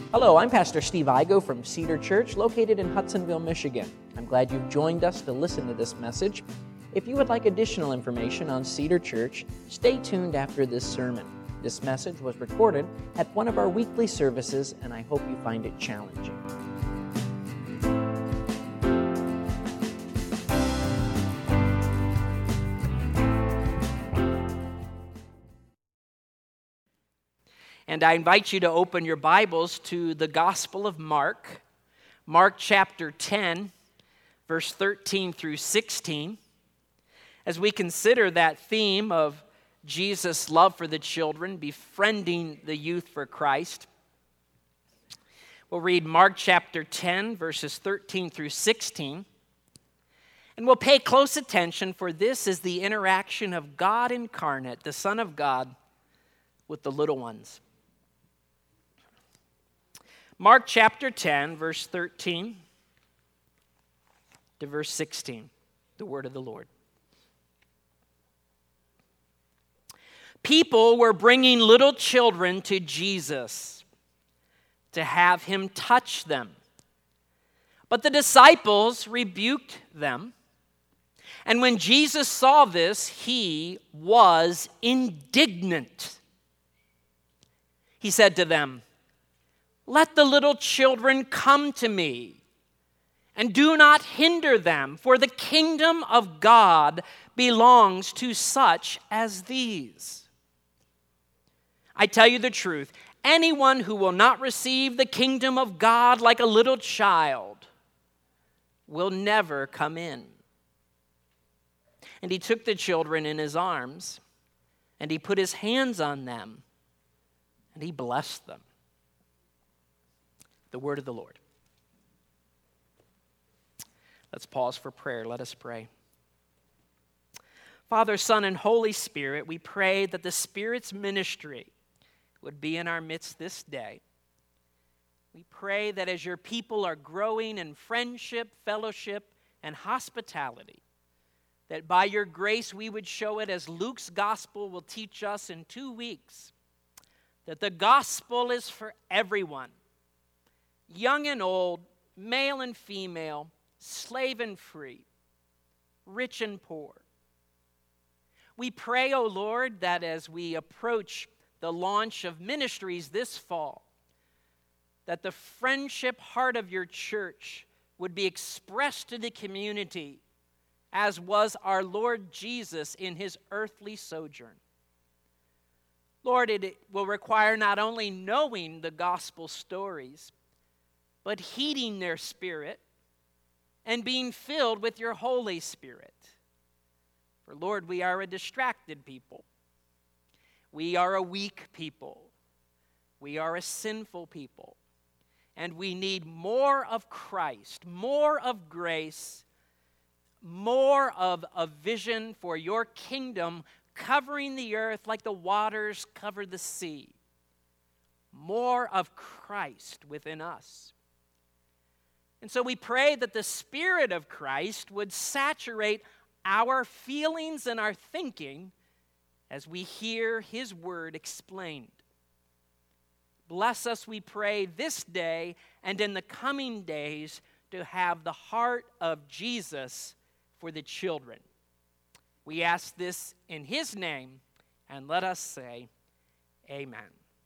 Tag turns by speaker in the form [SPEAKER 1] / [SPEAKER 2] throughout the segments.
[SPEAKER 1] Hello, I'm Pastor Steve Igo from Cedar Church, located in Hudsonville, Michigan. I'm glad you've joined us to listen to this message. If you would like additional information on Cedar Church, stay tuned after this sermon. This message was recorded at one of our weekly services, and I hope you find it challenging. And I invite you to open your Bibles to the Gospel of Mark, Mark chapter 10, verse 13 through 16. As we consider that theme of Jesus' love for the children, befriending the youth for Christ, we'll read Mark chapter 10, verses 13 through 16. And we'll pay close attention, for this is the interaction of God incarnate, the Son of God, with the little ones. Mark chapter 10, verse 13 to verse 16, the word of the Lord. People were bringing little children to Jesus to have him touch them. But the disciples rebuked them. And when Jesus saw this, he was indignant. He said to them, "Let the little children come to me, and do not hinder them, for the kingdom of God belongs to such as these. I tell you the truth, anyone who will not receive the kingdom of God like a little child will never come in." And he took the children in his arms, and he put his hands on them, and he blessed them. The word of the Lord. Let's pause for prayer. Let us pray. Father, Son, and Holy Spirit, we pray that the Spirit's ministry would be in our midst this day. We pray that as your people are growing in friendship, fellowship, and hospitality, that by your grace we would show it as Luke's gospel will teach us in 2 weeks, that the gospel is for everyone, young and old, male and female, slave and free, rich and poor. We pray, O Lord, that as we approach the launch of ministries this fall, that the friendship heart of your church would be expressed to the community, as was our Lord Jesus in his earthly sojourn. Lord, it will require not only knowing the gospel stories, but heeding their spirit and being filled with your Holy Spirit. For Lord, we are a distracted people. We are a weak people. We are a sinful people. And we need more of Christ, more of grace, more of a vision for your kingdom covering the earth like the waters cover the sea. More of Christ within us. And so we pray that the Spirit of Christ would saturate our feelings and our thinking as we hear his word explained. Bless us, we pray, this day and in the coming days to have the heart of Jesus for the children. We ask this in his name, and let us say, amen.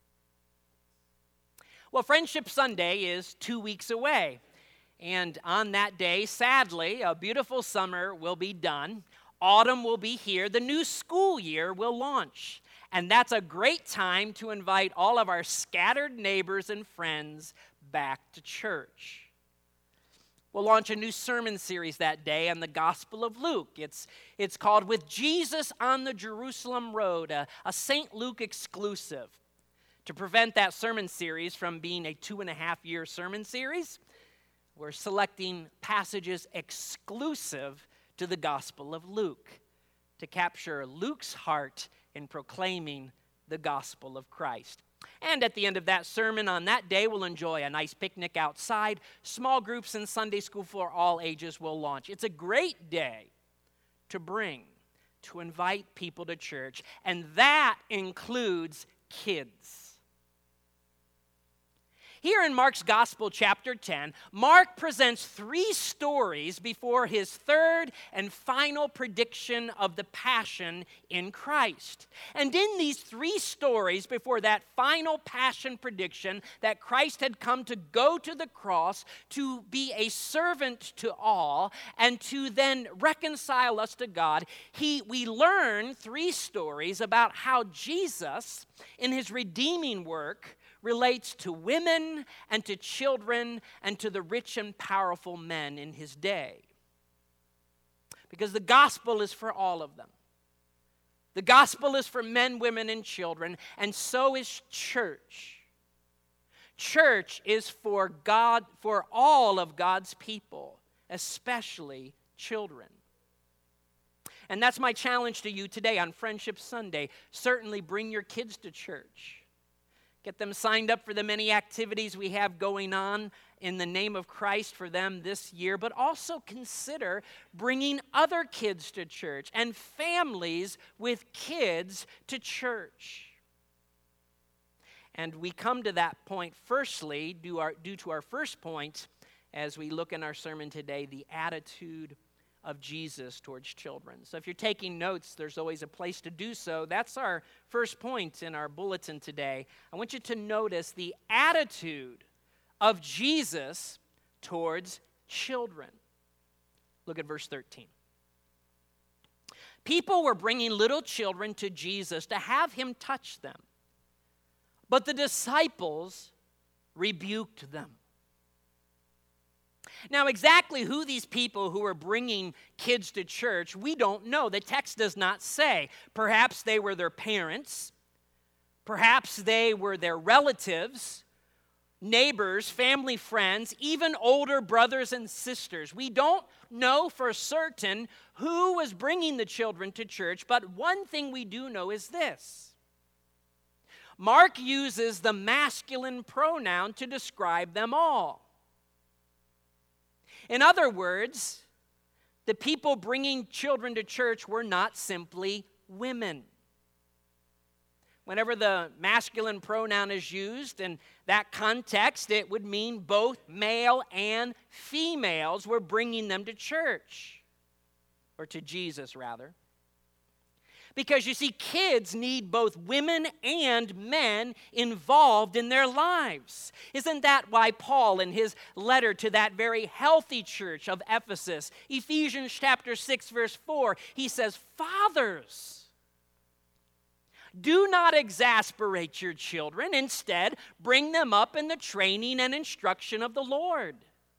[SPEAKER 1] Well, Friendship Sunday is 2 weeks away. And on that day, sadly, a beautiful summer will be done. Autumn will be here. The new school year will launch. And that's a great time to invite all of our scattered neighbors and friends back to church. We'll launch a new sermon series that day on the Gospel of Luke. It's called With Jesus on the Jerusalem Road, a St. Luke exclusive. To prevent that sermon series from being a 2.5-year sermon series, we're selecting passages exclusive to the Gospel of Luke to capture Luke's heart in proclaiming the gospel of Christ. And at the end of that sermon on that day, we'll enjoy a nice picnic outside. Small groups and Sunday school for all ages will launch. It's a great day to invite people to church, and that includes kids. Here in Mark's Gospel, chapter 10, Mark presents 3 stories before his third and final prediction of the passion in Christ. And in these 3 stories before that final passion prediction that Christ had come to go to the cross to be a servant to all and to then reconcile us to God, we learn 3 stories about how Jesus, in his redeeming work, relates to women and to children and to the rich and powerful men in his day. Because the gospel is for all of them. The gospel is for men, women, and children, and so is church. Church is for God, for all of God's people, especially children. And that's my challenge to you today on Friendship Sunday. Certainly bring your kids to church. Get them signed up for the many activities we have going on in the name of Christ for them this year, but also consider bringing other kids to church and families with kids to church. And we come to that point firstly, due to our first point, as we look in our sermon today, the attitude of Jesus towards children. So if you're taking notes, there's always a place to do so. That's our first point in our bulletin today. I want you to notice the attitude of Jesus towards children. Look at verse 13. People were bringing little children to Jesus to have him touch them, but the disciples rebuked them. Now, exactly who these people who were bringing kids to church, we don't know. The text does not say. Perhaps they were their parents. Perhaps they were their relatives, neighbors, family, friends, even older brothers and sisters. We don't know for certain who was bringing the children to church, but one thing we do know is this. Mark uses the masculine pronoun to describe them all. In other words, the people bringing children to church were not simply women. Whenever the masculine pronoun is used in that context, it would mean both male and females were bringing them to church, or to Jesus, rather. Because you see, kids need both women and men involved in their lives. Isn't that why Paul, in his letter to that very healthy church of Ephesus, Ephesians chapter 6, verse 4, he says, "Fathers, do not exasperate your children. Instead, bring them up in the training and instruction of the Lord."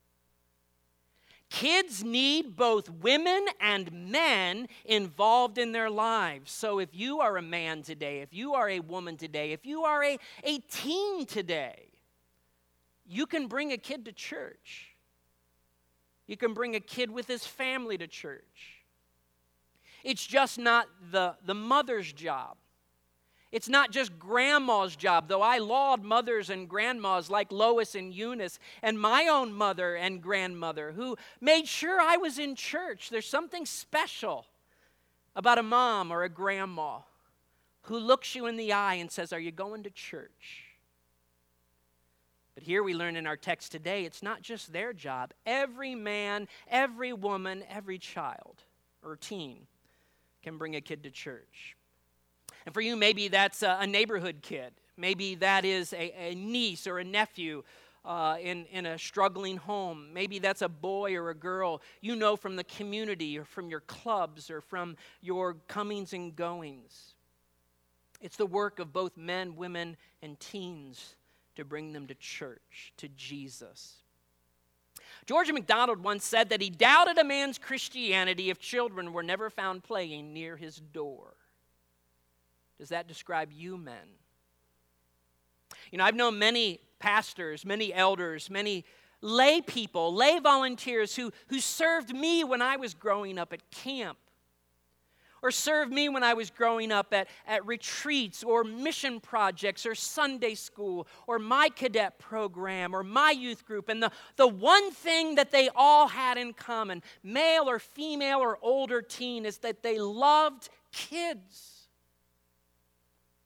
[SPEAKER 1] Kids need both women and men involved in their lives. So if you are a man today, if you are a woman today, if you are a teen today, you can bring a kid to church. You can bring a kid with his family to church. It's just not the mother's job. It's not just grandma's job, though I laud mothers and grandmas like Lois and Eunice and my own mother and grandmother who made sure I was in church. There's something special about a mom or a grandma who looks you in the eye and says, "Are you going to church?" But here we learn in our text today, it's not just their job. Every man, every woman, every child or teen can bring a kid to church. And for you, maybe that's a neighborhood kid. Maybe that is a niece or a nephew in a struggling home. Maybe that's a boy or a girl you know from the community or from your clubs or from your comings and goings. It's the work of both men, women, and teens to bring them to church, to Jesus. George MacDonald once said that he doubted a man's Christianity if children were never found playing near his door. Does that describe you, men? You know, I've known many pastors, many elders, many lay people, lay volunteers who served me when I was growing up at camp, or served me when I was growing up at retreats or mission projects or Sunday school or my cadet program or my youth group. And the one thing that they all had in common, male or female or older teen, is that they loved kids.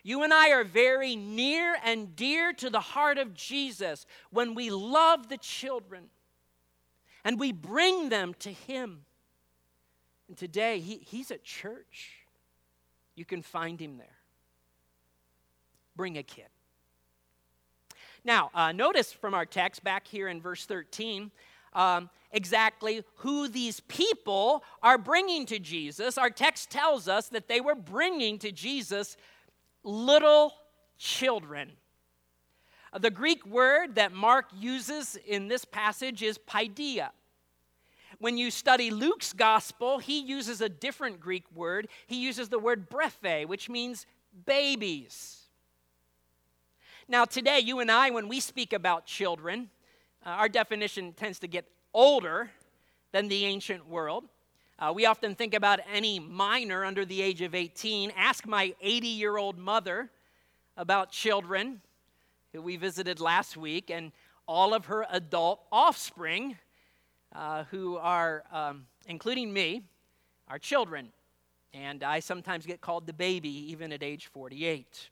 [SPEAKER 1] You and I are very near and dear to the heart of Jesus when we love the children and we bring them to Him. And today, He's at church. You can find Him there. Bring a kid. Now, notice from our text back here in verse 13, exactly who these people are bringing to Jesus. Our text tells us that they were bringing to Jesus little children. The Greek word that Mark uses in this passage is paideia. When you study Luke's gospel, he uses a different Greek word. He uses the word brephe, which means babies. Now today, you and I, when we speak about children, our definition tends to get older than the ancient world. We often think about any minor under the age of 18. Ask my 80-year-old mother about children who we visited last week and all of her adult offspring who are, including me, are children. And I sometimes get called the baby even at age 48.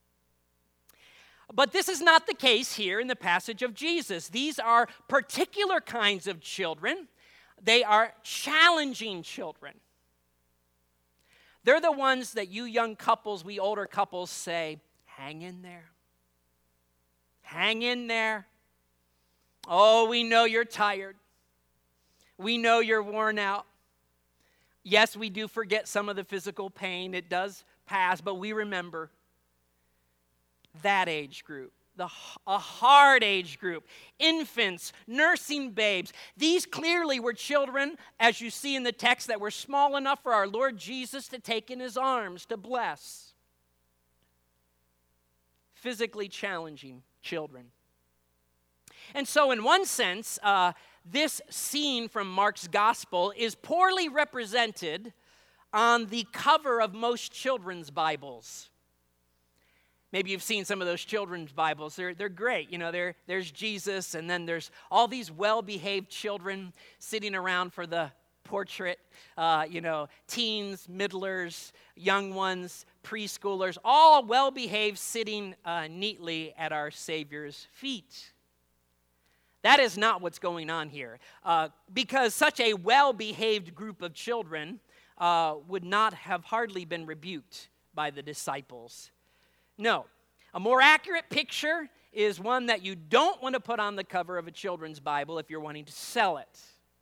[SPEAKER 1] But this is not the case here in the passage of Jesus. These are particular kinds of children. They are challenging children. They're the ones that you young couples, we older couples say, hang in there. Hang in there. Oh, we know you're tired. We know you're worn out. Yes, we do forget some of the physical pain. It does pass, but we remember that age group, a hard age group, infants, nursing babes. These clearly were children, as you see in the text, that were small enough for our Lord Jesus to take in His arms to bless. Physically challenging children. And so in one sense, this scene from Mark's gospel is poorly represented on the cover of most children's Bibles. Maybe you've seen some of those children's Bibles. They're great. You know, there's Jesus, and then there's all these well-behaved children sitting around for the portrait. Teens, middlers, young ones, preschoolers, all well-behaved, sitting neatly at our Savior's feet. That is not what's going on here, because such a well-behaved group of children would not have hardly been rebuked by the disciples. No, a more accurate picture is one that you don't want to put on the cover of a children's Bible if you're wanting to sell it.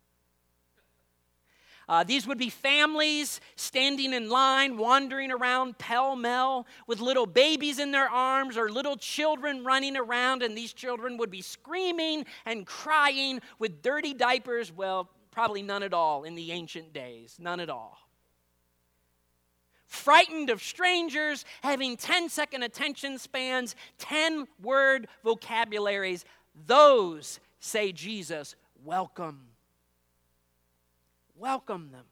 [SPEAKER 1] These would be families standing in line, wandering around pell-mell with little babies in their arms or little children running around, and these children would be screaming and crying with dirty diapers. Well, probably none at all in the ancient days, none at all. Frightened of strangers, having 10-second attention spans, 10-word vocabularies. Those, say Jesus, welcome. Welcome them.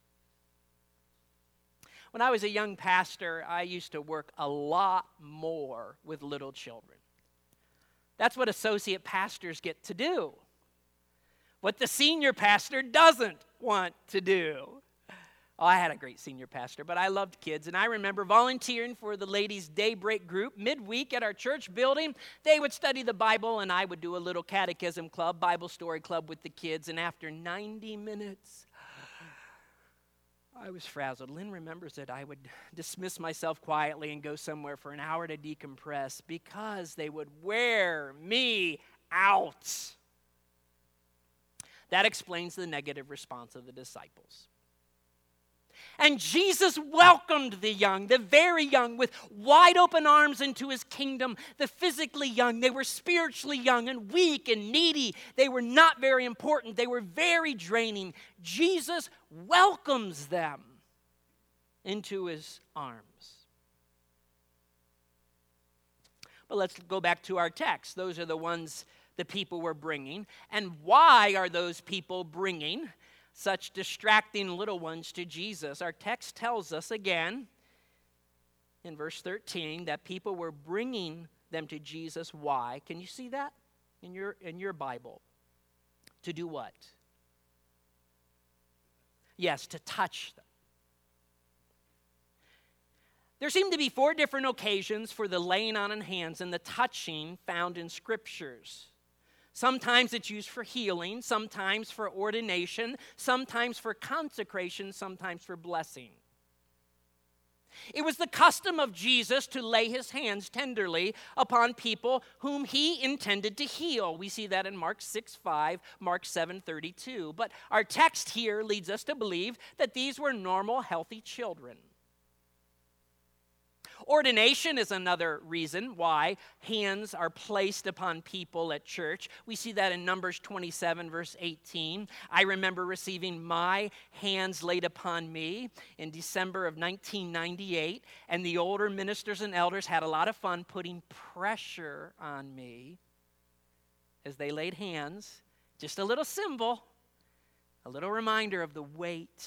[SPEAKER 1] When I was a young pastor, I used to work a lot more with little children. That's what associate pastors get to do. What the senior pastor doesn't want to do. Oh, I had a great senior pastor, but I loved kids. And I remember volunteering for the ladies' daybreak group midweek at our church building. They would study the Bible, and I would do a little catechism club, Bible story club with the kids. And after 90 minutes, I was frazzled. Lynn remembers that I would dismiss myself quietly and go somewhere for an hour to decompress because they would wear me out. That explains the negative response of the disciples. And Jesus welcomed the young, the very young, with wide open arms into His kingdom. The physically young, they were spiritually young and weak and needy. They were not very important. They were very draining. Jesus welcomes them into His arms. But let's go back to our text. Those are the ones the people were bringing. And why are those people bringing such distracting little ones to Jesus? Our text tells us again in verse 13 that people were bringing them to Jesus. Why? Can you see that in your Bible? To do what? Yes, to touch them. There seem to be 4 different occasions for the laying on of hands and the touching found in scriptures. Sometimes it's used for healing, sometimes for ordination, sometimes for consecration, sometimes for blessing. It was the custom of Jesus to lay his hands tenderly upon people whom he intended to heal. We see that in Mark 6:5, Mark 7:32. But our text here leads us to believe that these were normal, healthy children. Ordination is another reason why hands are placed upon people at church. We see that in Numbers 27, verse 18. I remember receiving my hands laid upon me in December of 1998, and the older ministers and elders had a lot of fun putting pressure on me as they laid hands. Just a little symbol, a little reminder of the weight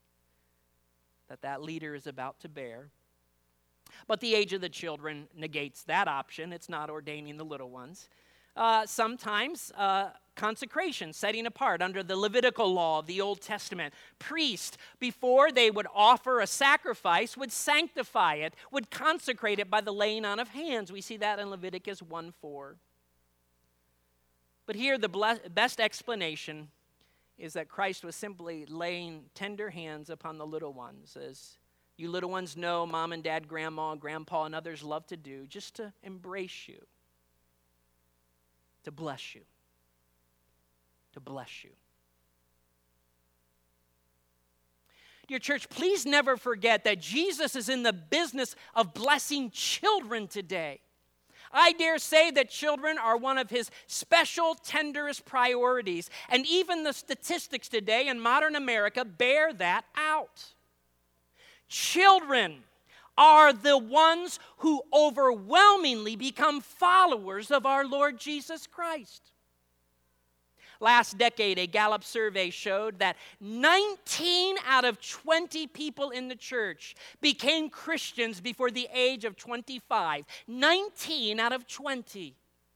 [SPEAKER 1] that leader is about to bear. But the age of the children negates that option. It's not ordaining the little ones. Sometimes consecration, setting apart under the Levitical law of the Old Testament. Priests, before they would offer a sacrifice, would sanctify it, would consecrate it by the laying on of hands. We see that in Leviticus 1:4. But here the best explanation is that Christ was simply laying tender hands upon the little ones, as you little ones know, mom and dad, grandma, grandpa, and others love to do, just to embrace you, to bless you, to bless you. Dear church, please never forget that Jesus is in the business of blessing children today. I dare say that children are one of his special, tenderest priorities, and even the statistics today in modern America bear that out. Children are the ones who overwhelmingly become followers of our Lord Jesus Christ. Last decade, a Gallup survey showed that 19 out of 20 people in the church became Christians before the age of 25. 19 out of 20.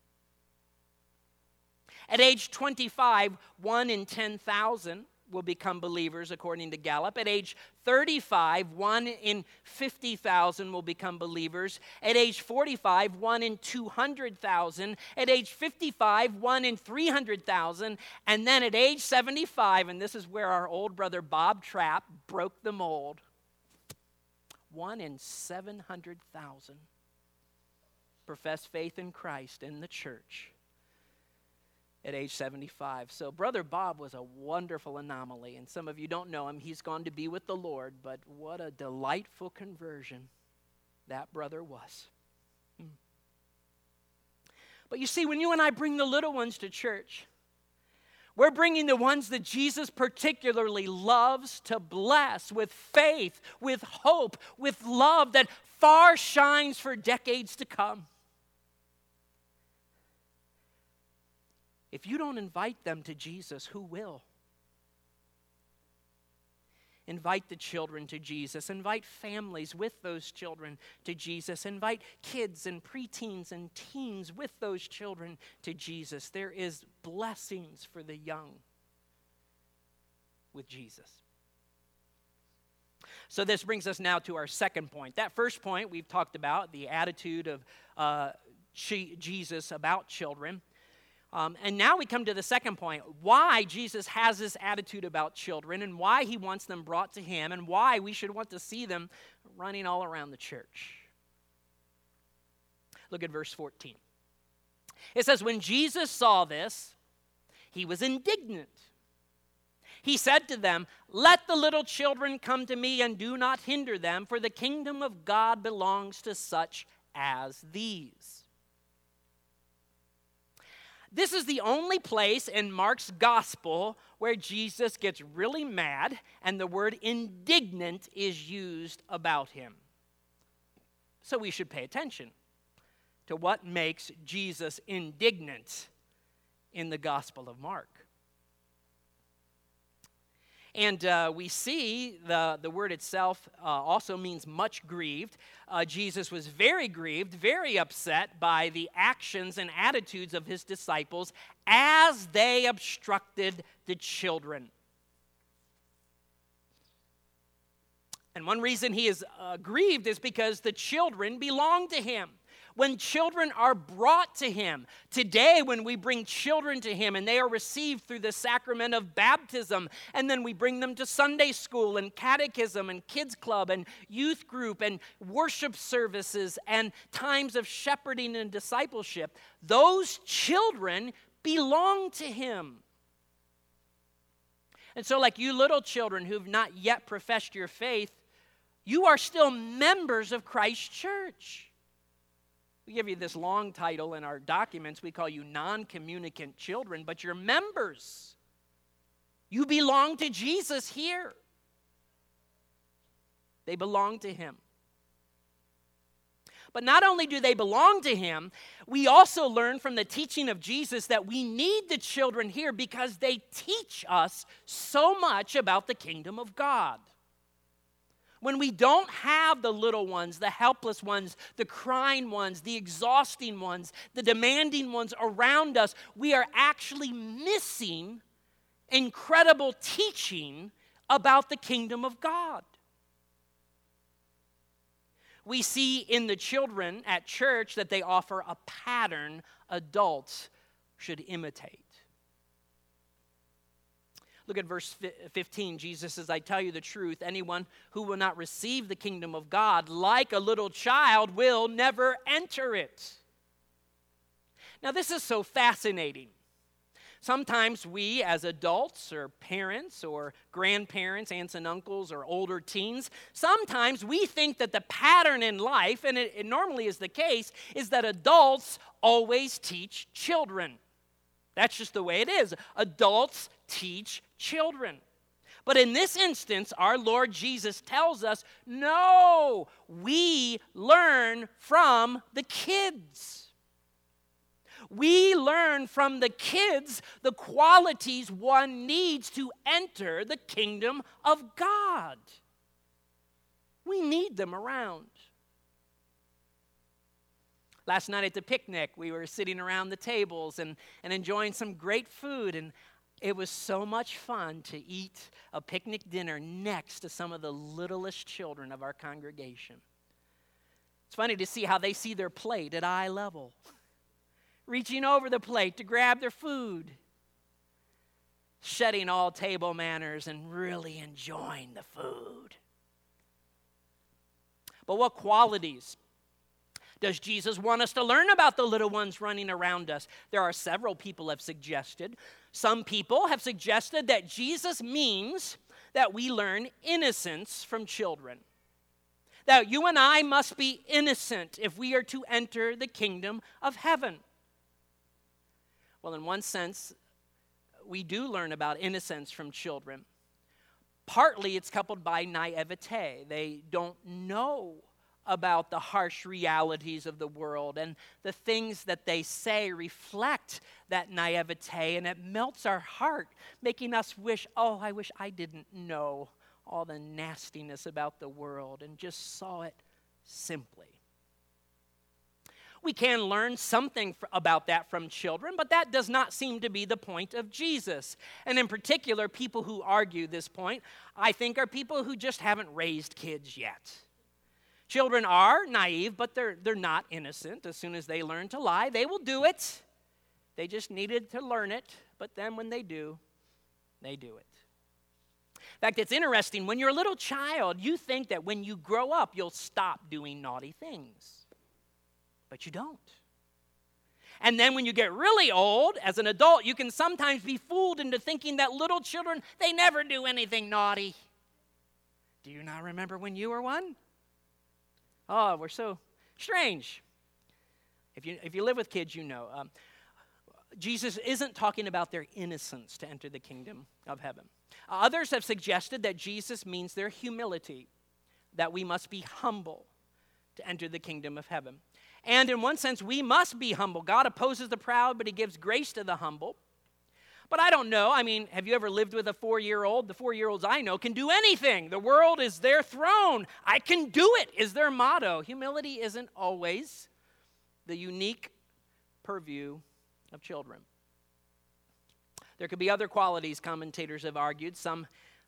[SPEAKER 1] At age 25, 1 in 10,000 will become believers, according to Gallup. At age 35, 1 in 50,000 will become believers. At age 45, 1 in 200,000. At age 55, 1 in 300,000. And then at age 75, and this is where our old brother Bob Trapp broke the mold, 1 in 700,000 profess faith in Christ in the church at age 75. So Brother Bob was a wonderful anomaly, and some of you don't know him. He's gone to be with the Lord, but what a delightful conversion that brother was. But you see, when you and I bring the little ones to church, we're bringing the ones that Jesus particularly loves to bless with faith, with hope, with love that far shines for decades to come. If you don't invite them to Jesus, who will? Invite the children to Jesus. Invite families with those children to Jesus. Invite kids and preteens and teens with those children to Jesus. There is blessings for the young with Jesus. So this brings us now to our second point. That first point we've talked about, the attitude of Jesus about children. And now we come to the second point, why Jesus has this attitude about children and why he wants them brought to him and why we should want to see them running all around the church. Look at verse 14. It says, when Jesus saw this, he was indignant. He said to them, let the little children come to me and do not hinder them, for the kingdom of God belongs to such as these. This is the only place in Mark's gospel where Jesus gets really mad and the word indignant is used about him. So we should pay attention to what makes Jesus indignant in the Gospel of Mark. And we see the word itself also means much grieved. Jesus was very grieved, very upset by the actions and attitudes of his disciples as they obstructed the children. And one reason he is grieved is because the children belong to him. When children are brought to him, today when we bring children to him and they are received through the sacrament of baptism, and then we bring them to Sunday school and catechism and kids club and youth group and worship services and times of shepherding and discipleship, those children belong to him. And so like you little children who've not yet professed your faith, you are still members of Christ's church. We give you this long title in our documents. We call you non-communicant children, but you're members. You belong to Jesus here. They belong to him. But not only do they belong to him, we also learn from the teaching of Jesus that we need the children here because they teach us so much about the kingdom of God. When we don't have the little ones, the helpless ones, the crying ones, the exhausting ones, the demanding ones around us, we are actually missing incredible teaching about the kingdom of God. We see in the children at church that they offer a pattern adults should imitate. Look at verse 15. Jesus says, I tell you the truth, anyone who will not receive the kingdom of God like a little child will never enter it. Now, this is so fascinating. Sometimes we as adults or parents or grandparents, aunts and uncles or older teens, sometimes we think that the pattern in life, and it normally is the case, is that adults always teach children. That's just the way it is. Adults teach children. But in this instance, our Lord Jesus tells us, no, we learn from the kids. We learn from the kids the qualities one needs to enter the kingdom of God. We need them around. Last night at the picnic, we were sitting around the tables and enjoying some great food, and it was so much fun to eat a picnic dinner next to some of the littlest children of our congregation. It's funny to see how they see their plate at eye level, reaching over the plate to grab their food, shedding all table manners and really enjoying the food. But what qualities does Jesus want us to learn about the little ones running around us? There are several people have suggested. Some people have suggested that Jesus means that we learn innocence from children. That you and I must be innocent if we are to enter the kingdom of heaven. Well, in one sense, we do learn about innocence from children. Partly it's coupled by naivete. They don't know about the harsh realities of the world, and the things that they say reflect that naivete, and it melts our heart, making us wish, oh, I wish I didn't know all the nastiness about the world and just saw it simply. We can learn something about that from children, but that does not seem to be the point of Jesus. And in particular, people who argue this point, I think, are people who just haven't raised kids yet. Children are naive, but they're not innocent. As soon as they learn to lie, they will do it. They just needed to learn it, but then when they do, they do it. In fact, it's interesting. When you're a little child, you think that when you grow up, you'll stop doing naughty things. But you don't. And then when you get really old, as an adult, you can sometimes be fooled into thinking that little children, they never do anything naughty. Do you not remember when you were one? Oh, we're so strange. If you live with kids, you know. Jesus isn't talking about their innocence to enter the kingdom of heaven. Others have suggested that Jesus means their humility, that we must be humble to enter the kingdom of heaven. And in one sense, we must be humble. God opposes the proud, but he gives grace to the humble. But I don't know. I mean, have you ever lived with a 4-year-old? The 4-year-olds I know can do anything. The world is their throne. I can do it is their motto. Humility isn't always the unique purview of children. There could be other qualities commentators have argued. Some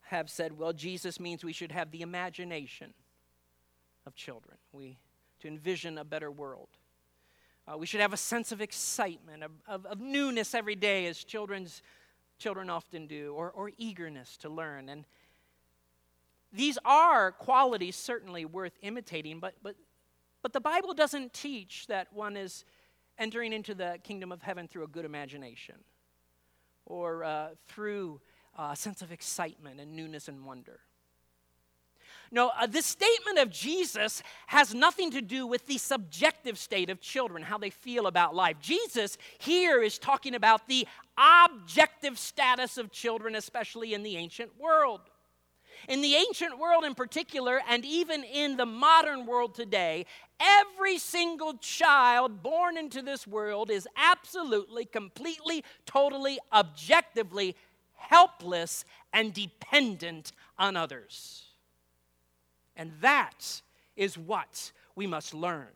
[SPEAKER 1] have said, well, Jesus means we should have the imagination of children. To envision a better world. We should have a sense of excitement, of newness every day, as children often do, or eagerness to learn. And these are qualities certainly worth imitating, but the Bible doesn't teach that one is entering into the kingdom of heaven through a good imagination or through a sense of excitement and newness and wonder. No, this statement of Jesus has nothing to do with the subjective state of children, how they feel about life. Jesus here is talking about the objective status of children, especially in the ancient world. In the ancient world in particular, and even in the modern world today, every single child born into this world is absolutely, completely, totally, objectively helpless and dependent on others. And that is what we must learn.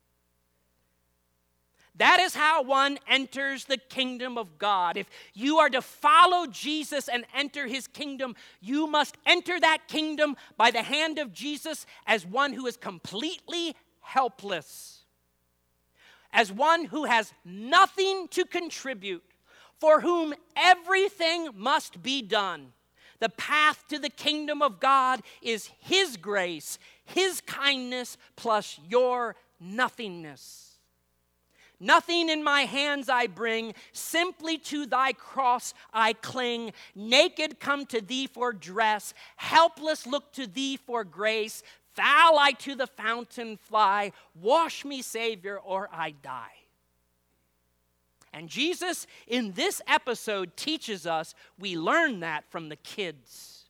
[SPEAKER 1] That is how one enters the kingdom of God. If you are to follow Jesus and enter his kingdom, you must enter that kingdom by the hand of Jesus as one who is completely helpless, as one who has nothing to contribute, for whom everything must be done. The path to the kingdom of God is his grace, his kindness, plus your nothingness. Nothing in my hands I bring, simply to thy cross I cling. Naked come to thee for dress, helpless look to thee for grace. Foul I to the fountain fly, wash me, Savior, or I die. And Jesus, in this episode, teaches us we learn that from the kids.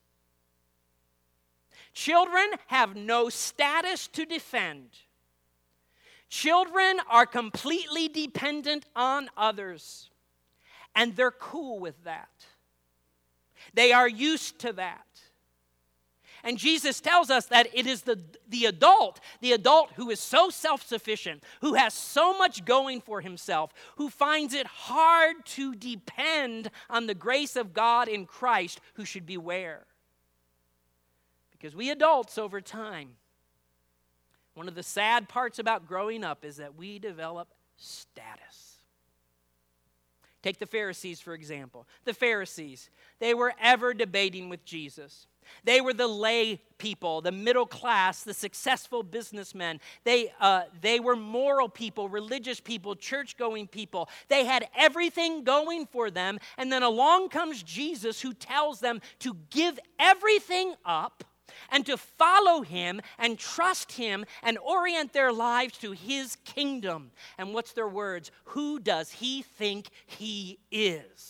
[SPEAKER 1] Children have no status to defend. Children are completely dependent on others, and they're cool with that. They are used to that. And Jesus tells us that it is the adult who is so self-sufficient, who has so much going for himself, who finds it hard to depend on the grace of God in Christ, who should beware. Because we adults, over time, one of the sad parts about growing up is that we develop status. Take the Pharisees, for example. The Pharisees, they were ever debating with Jesus. They were the lay people, the middle class, the successful businessmen. They were moral people, religious people, church-going people. They had everything going for them. And then along comes Jesus, who tells them to give everything up and to follow him and trust him and orient their lives to his kingdom. And what's their words? Who does he think he is?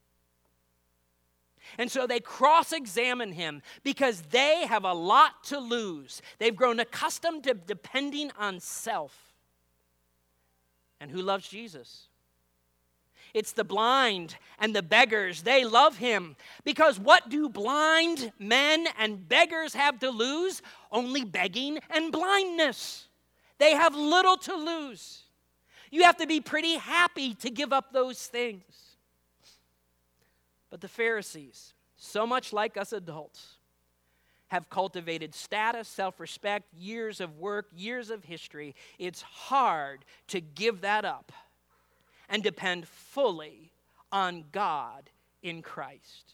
[SPEAKER 1] And so they cross-examine him because they have a lot to lose. They've grown accustomed to depending on self. And who loves Jesus? It's the blind and the beggars. They love him because what do blind men and beggars have to lose? Only begging and blindness. They have little to lose. You have to be pretty happy to give up those things. But the Pharisees, so much like us adults, have cultivated status, self-respect, years of work, years of history. It's hard to give that up and depend fully on God in Christ.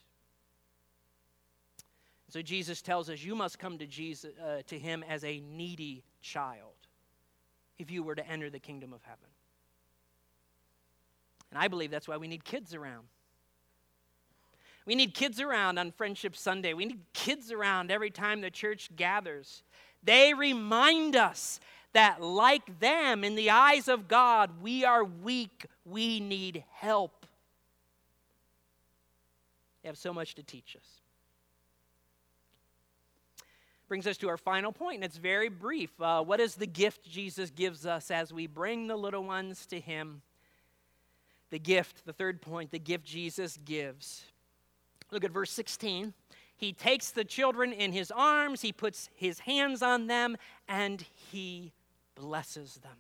[SPEAKER 1] So Jesus tells us you must come to him as a needy child if you were to enter the kingdom of heaven. And I believe that's why we need kids around. We need kids around on Friendship Sunday. We need kids around every time the church gathers. They remind us that like them, in the eyes of God, we are weak. We need help. They have so much to teach us. Brings us to our final point, and it's very brief. What is the gift Jesus gives us as we bring the little ones to him? The gift, the third point, the gift Jesus gives. Look at verse 16. He takes the children in his arms, he puts his hands on them, and he blesses them.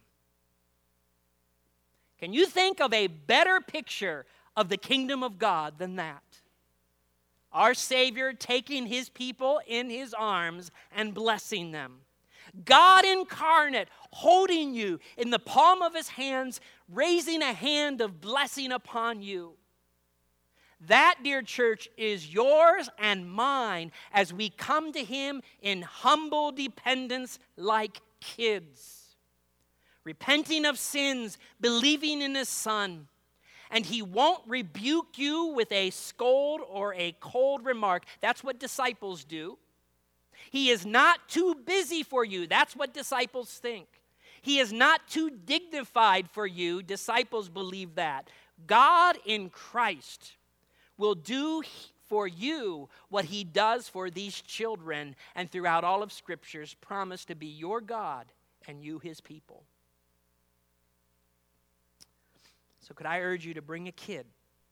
[SPEAKER 1] Can you think of a better picture of the kingdom of God than that? our Savior taking his people in his arms and blessing them. God incarnate holding you in the palm of his hands, raising a hand of blessing upon you. That, dear church, is yours and mine as we come to him in humble dependence like kids, repenting of sins, believing in his Son. And he won't rebuke you with a scold or a cold remark. That's what disciples do. He is not too busy for you. That's what disciples think. He is not too dignified for you. Disciples believe that. God in Christ will do for you what he does for these children and throughout all of Scriptures, promised to be your God and you his people. So could I urge you to bring a kid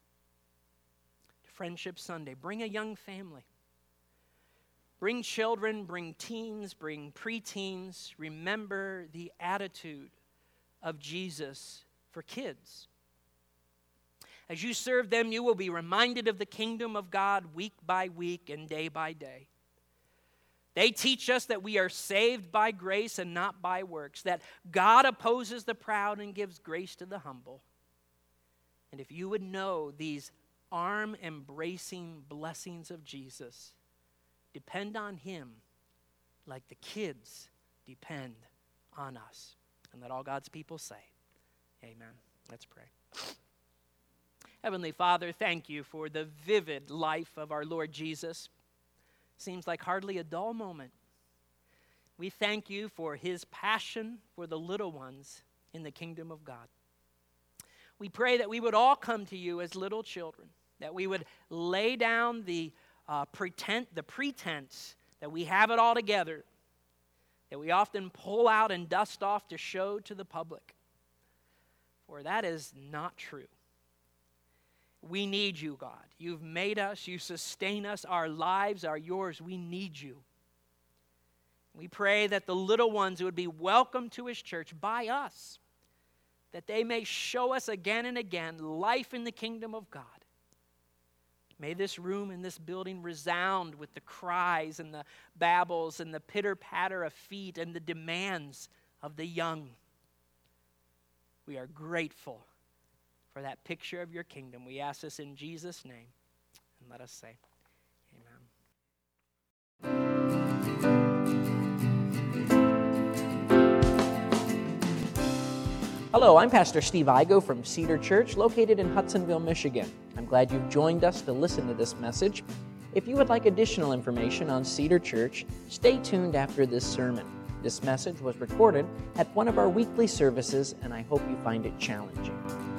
[SPEAKER 1] to Friendship Sunday? Bring a young family. Bring children, bring teens, bring preteens. Remember the attitude of Jesus for kids. As you serve them, you will be reminded of the kingdom of God week by week and day by day. They teach us that we are saved by grace and not by works, that God opposes the proud and gives grace to the humble. And if you would know these arm-embracing blessings of Jesus, depend on him like the kids depend on us. And let all God's people say, amen. Let's pray. Heavenly Father, thank you for the vivid life of our Lord Jesus. Seems like hardly a dull moment. We thank you for his passion for the little ones in the kingdom of God. We pray that we would all come to you as little children, that we would lay down the pretense that we have it all together, that we often pull out and dust off to show to the public. For that is not true. We need you, God. You've made us. You sustain us. Our lives are yours. We need you. We pray that the little ones would be welcomed to his church by us, that they may show us again and again life in the kingdom of God. May this room and this building resound with the cries and the babbles and the pitter-patter of feet and the demands of the young. We are grateful for that picture of your kingdom. We ask this in Jesus' name. And let us say, amen. Hello, I'm Pastor Steve Igo from Cedar Church, located in Hudsonville, Michigan. I'm glad you've joined us to listen to this message. If you would like additional information on Cedar Church, stay tuned after this sermon. This message was recorded at one of our weekly services, and I hope you find it challenging.